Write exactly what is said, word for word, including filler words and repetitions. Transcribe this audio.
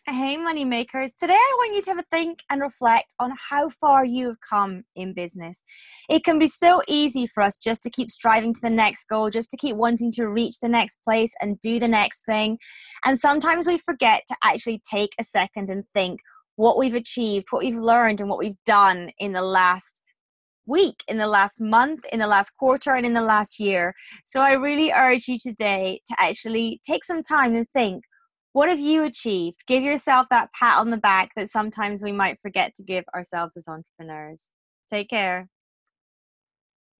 Hey, money makers. Today I want you to have a think and reflect on how far you have come in business. It can be so easy for us just to keep striving to the next goal, just to keep wanting to reach the next place and do the next thing. And sometimes we forget to actually take a second and think what we've achieved, what we've learned, and what we've done in the last week, in the last month, in the last quarter, and in the last year. So I really urge you today to actually take some time and think, what have you achieved? Give yourself that pat on the back that sometimes we might forget to give ourselves as entrepreneurs. Take care.